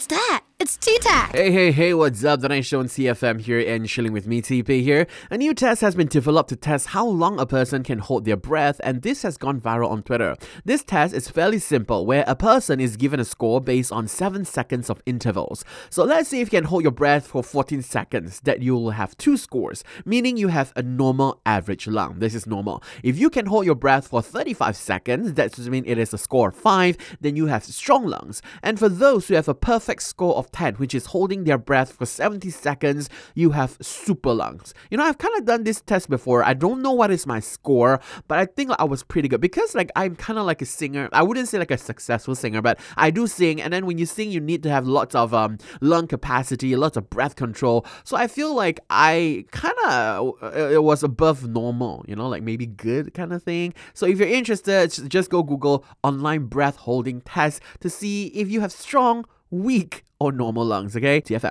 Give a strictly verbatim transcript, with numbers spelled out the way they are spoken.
that? It's T-Tac. Hey, hey, hey, what's up? The Night Show on C F M here and chilling with me, T P here. A new test has been developed to test how long a person can hold their breath, and this has gone viral on Twitter. This test is fairly simple, where a person is given a score based on seven seconds of intervals. So let's say if you can hold your breath for fourteen seconds, that you will have two scores, meaning you have a normal average lung. This is normal. If you can hold your breath for thirty-five seconds, that means it is a score of five, then you have strong lungs. And for those who have a perfect score of ten, which is holding their breath for seventy seconds, you have super lungs. You know, I've kind of done this test before. I don't know what is my score, but I think like, I was pretty good because like I'm kind of like a singer. I wouldn't say like a successful singer, but I do sing. And then when you sing, you need to have lots of um lung capacity, lots of breath control. So I feel like I kind of uh, it was above normal, you know, like maybe good kind of thing. So if you're interested, just go Google online breath holding test to see if you have strong, weak, or normal lungs, okay? T F M.